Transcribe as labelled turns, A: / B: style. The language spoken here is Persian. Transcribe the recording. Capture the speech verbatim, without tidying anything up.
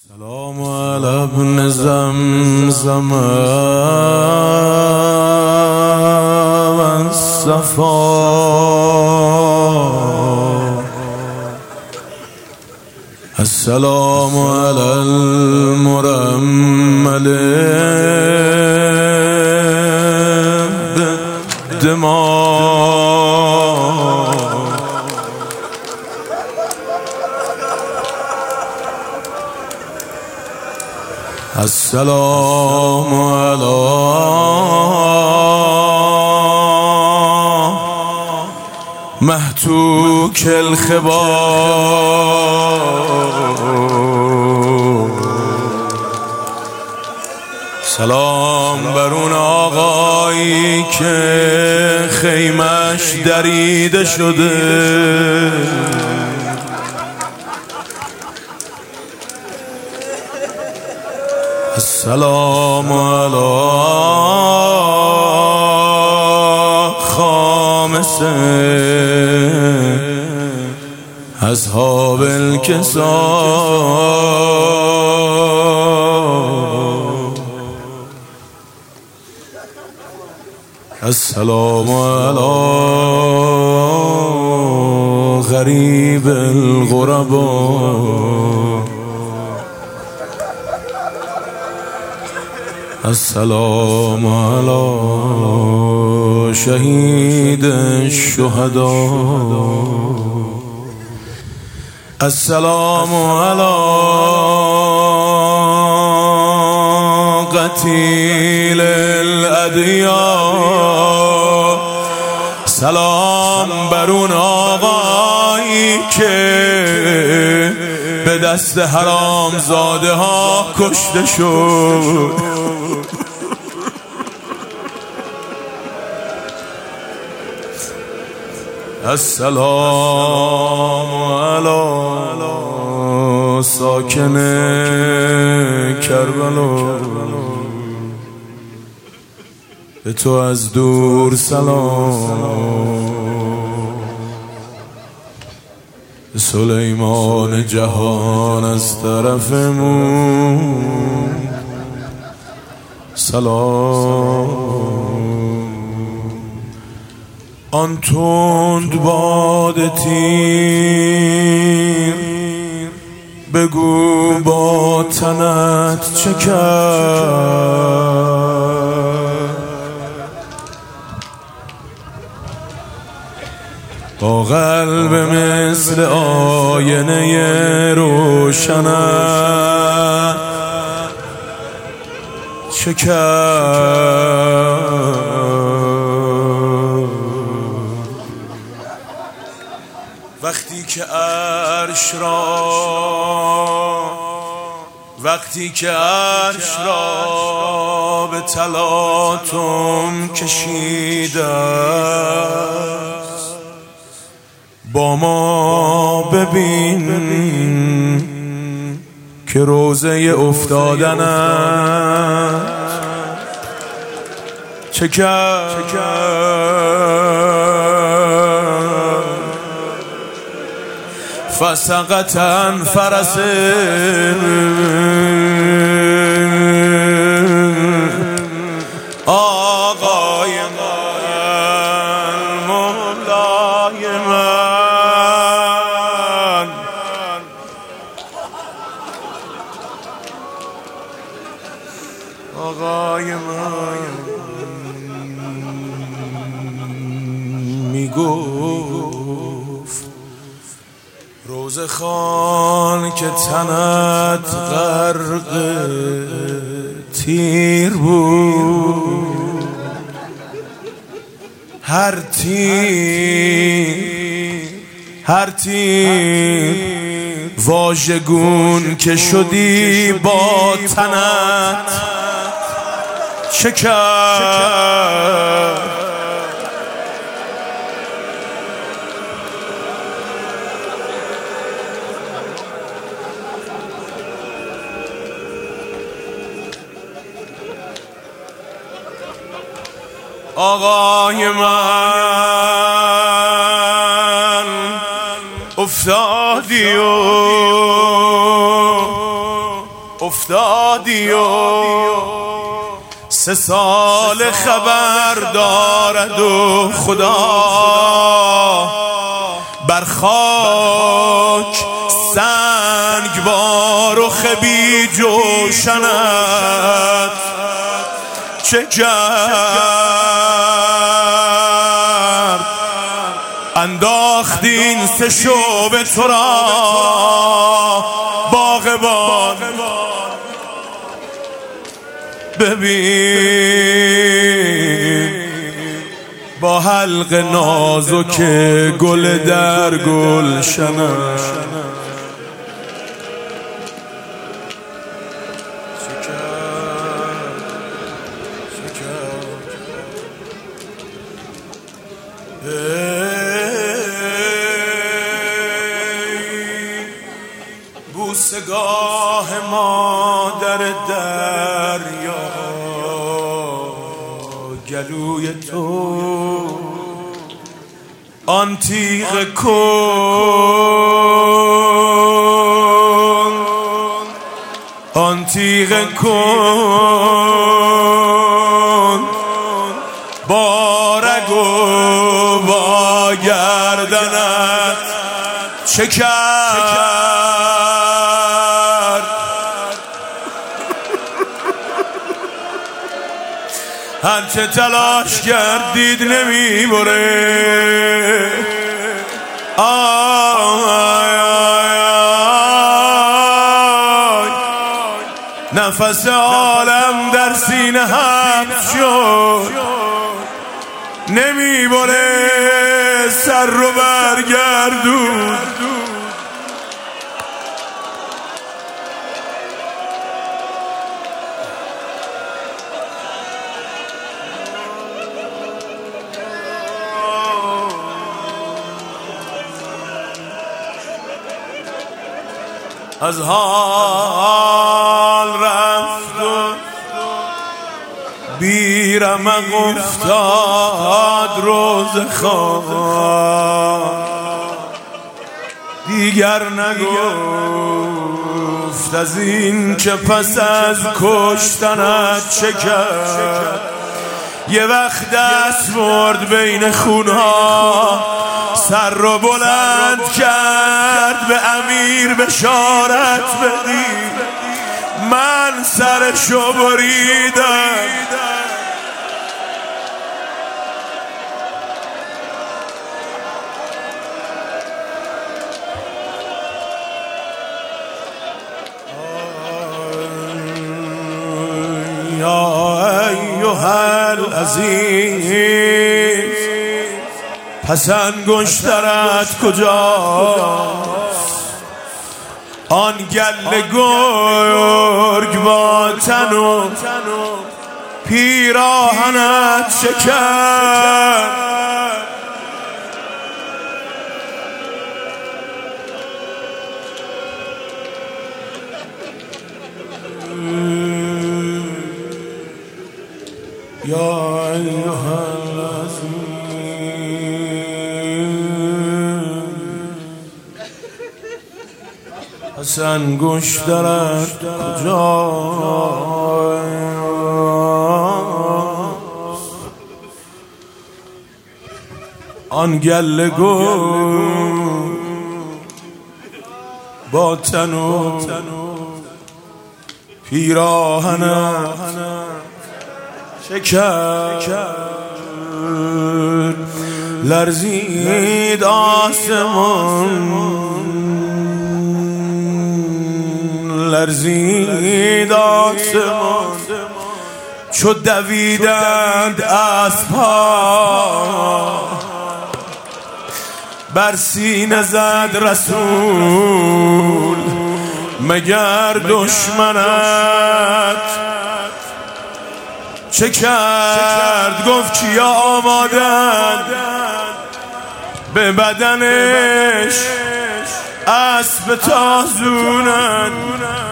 A: سلام علی ابن زمزم والصفا السلام علی المرمل بالدماء السلام علی محتوک الخبار سلام بر اون آقایی که خیمش دریده شده السلام علی خامس اصحاب الکسا السلام علی غریب الغربا السلام علی شهید الشهداء السلام علی قتیل الادعیا سلام بر اون آقایی که به دست حرام زاده ها کشته شد السلام علی ساکن کربلا به تو از دور سلام سلیمان جهان از طرفمون سلام آن تند باد تیر بگو با تنت چه کرد با قلب مثل آینه روشنت چه کرد وقتی که عرش را وقتی که عرش را به تلاطم کشیده است با ما ببین که روزه افتادنت چه کرد فسقطن فرس آقای من مولای من آقای من میگفت روز خان که تنت غرق تیر بود هر تیر هر تیر واژگون که شدی با تنت چه کرد آقای من افتادی و افتادی و سه سال خبر دارد و خدا بر خاک سنگبار و خبی جوشنت چه کرد انداختین سه شعبه تو را باغبان ببین با حلق نازک گل در گلشنم بوسگاه مادر دریا گلوی تو آن تیغ کن آن تیغ کن با رگ و با گردنت چه کرد هرچه تلاش کردید نمی بره آی آی آی نفس عالم در سینه حبس شد نمی بره سر رو برگردون از حال رفت و بی رمق افتاد روز خواب دیگر نگفت از این که پس از کشتنت چه کرد یه وقت دست برد بین خونها سر رو بلند کرد به امیر بشارت بدی من سرشو بریدم یا ایها العزیز پس انگشترت کجاست آن گله گرگ با تن و پیراهنت چه کرد یا ایها العزیز پس انگشترت کجاست آن گله گرگ با تن و پیراهنت چه کرد لرزید آسمان لرزید آسمان چو دویدند اسب‌ها بر سینه زد رسول مگر دشمنت چه کرد گفت کیا آمادند به بدنش اسب تازونند